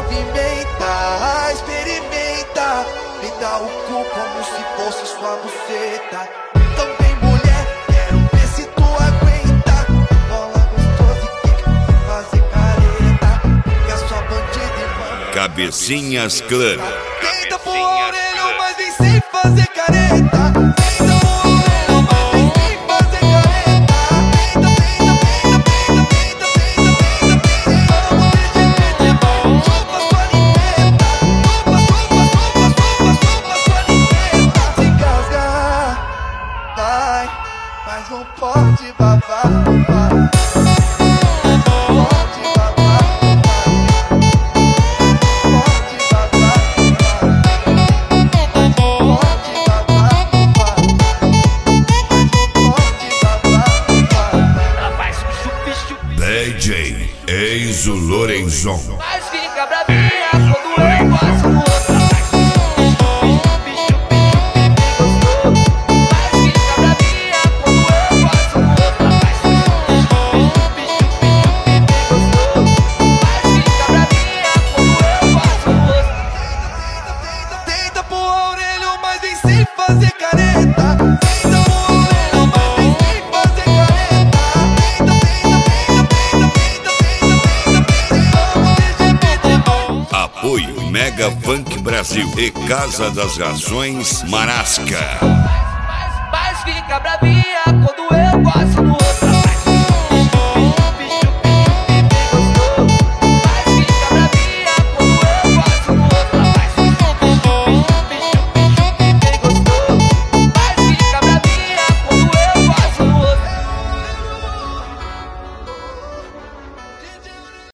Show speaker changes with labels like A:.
A: movimenta, experimenta, me dá o cu como se fosse sua buceta. Então vem mulher, quero ver se tu aguenta. Bola gostosa e quica, fazer careta, que a sua bandida irmã.
B: Cabecinhas Club.
A: Tenta pro orelho, mas vem sem fazer careta. Tenta pro orelho, mas vem sem fazer careta. Tenta, vamos chupa sua lingueta. Chupa sua lingueta. Se engasgar, vai, mas não pode babar.
B: DJ Enzo Lorenzon.
C: Mas fica bravinha quando eu faço o outro.
A: Tenta pro orelho, mas vem sem fazer careta. Tenta pro orelho, mas vem sem fazer careta.
B: Apoio Mega Funk Brasil e Casa das Rações Marasca.
C: Mas fica bravinha quando eu passo no